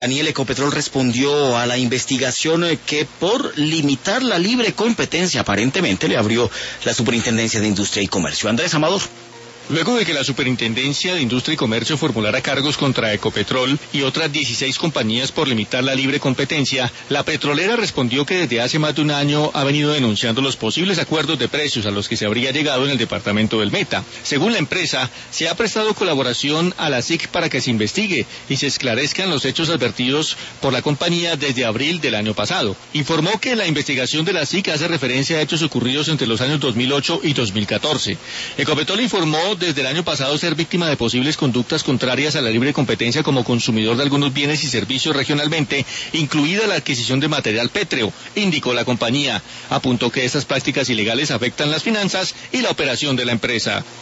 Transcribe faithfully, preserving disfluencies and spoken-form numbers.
Daniel, Ecopetrol respondió a la investigación eh, que por limitar la libre competencia aparentemente le abrió la Superintendencia de Industria y Comercio. Andrés Amador. Luego de que la Superintendencia de Industria y Comercio formulara cargos contra Ecopetrol y otras dieciséis compañías por limitar la libre competencia, la petrolera respondió que desde hace más de un año ha venido denunciando los posibles acuerdos de precios a los que se habría llegado en el departamento del Meta. Según la empresa, se ha prestado colaboración a la S I C para que se investigue y se esclarezcan los hechos advertidos por la compañía desde abril del año pasado. Informó que la investigación de la S I C hace referencia a hechos ocurridos entre los años dos mil ocho y dos mil catorce. Ecopetrol informó desde el año pasado ser víctima de posibles conductas contrarias a la libre competencia como consumidor de algunos bienes y servicios regionalmente, incluida la adquisición de material pétreo, indicó la compañía. Apuntó que estas prácticas ilegales afectan las finanzas y la operación de la empresa.